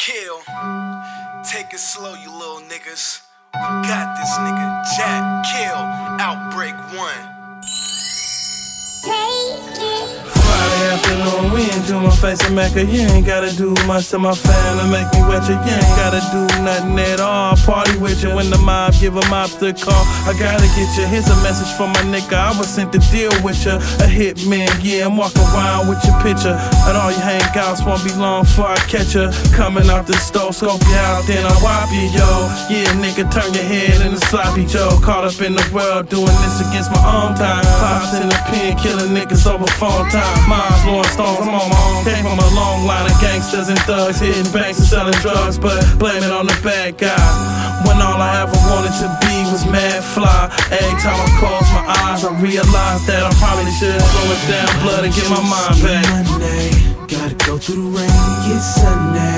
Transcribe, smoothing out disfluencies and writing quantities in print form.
Kill. Take it slow, you little niggas. We got this nigga. Jack, kill. Outbreak 1. Friday afternoon, we into my face and Mecca. You ain't gotta do much to my family, make me wet you. You ain't gotta do nothing at all. Party with you when the mob give a mob the call. I gotta get you. Here's a message from my nigga. I was sent to deal with you. A hitman, yeah, I'm walking around with your picture. And all your hangouts won't be long before I catch you. Coming out the stove, scope you out, then I whop you, yo. Yeah, nigga, turn your head in the sloppy Joe. Caught up in the world doing this against my own time. Pops in the pen, killing niggas over phone time. Mine's blowing stones, I'm on my own. Came from a long line of gangsters and thugs, hitting banks and selling drugs, but blame it on the bad guy. When all I ever wanted to be was mad fly. Every time I close my eyes, I realize that I probably should slow it down, blood, and get my mind back. Monday, gotta go through the rain to get Sunday.